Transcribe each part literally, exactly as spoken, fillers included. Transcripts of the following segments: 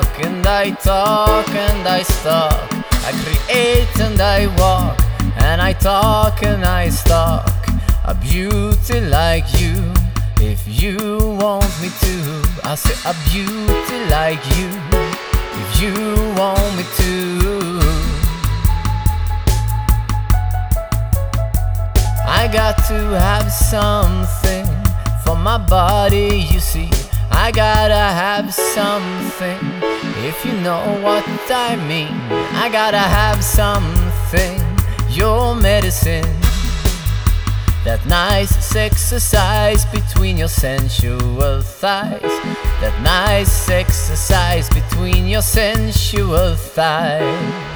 walk and I talk and I stalk. I create and I walk and I talk and I stalk. A beauty like you, if you want me to. I say a beauty like you, if you want me to. I got to have something for my body, you see. I gotta have something, if you know what I mean. I gotta have something, your medicine. That nice exercise between your sensual thighs. That nice exercise between your sensual thighs.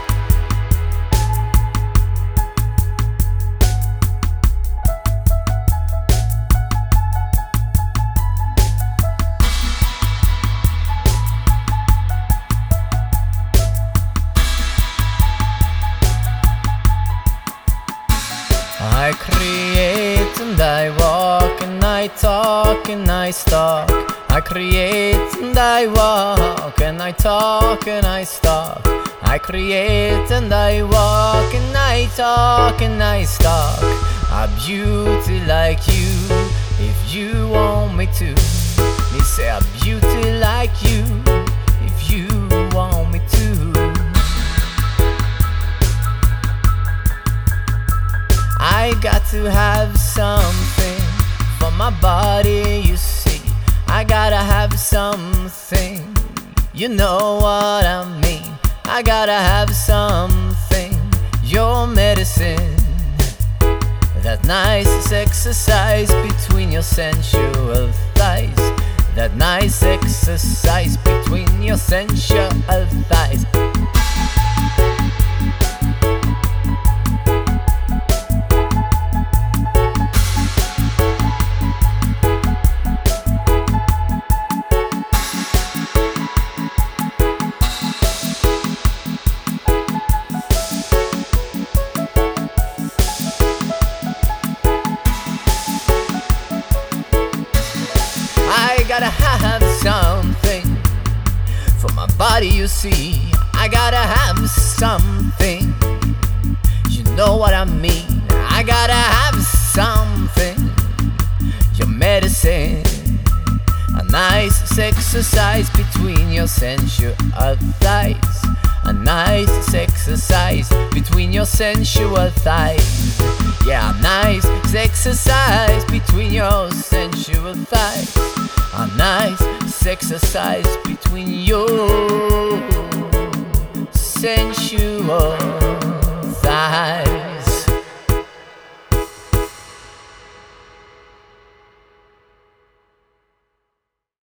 I create and I walk and I talk and I stalk. I create and I walk and I talk and I stalk. I create and I walk and I talk and I stalk. A beauty like you, if you want me to. Me say a beauty like you, if you want me to. I got to have something for my body, you see. I gotta have something, you know what I mean. I gotta have something, your medicine. That nice exercise between your sensual thighs. That nice exercise between your sensual thighs. I gotta have something for my body, you see. I gotta have something, you know what I mean. I gotta have something, your medicine. A nice exercise between your sensual thighs. A nice exercise between your sensual thighs. Yeah, a nice exercise between your sensual thighs. A nice exercise between your sensual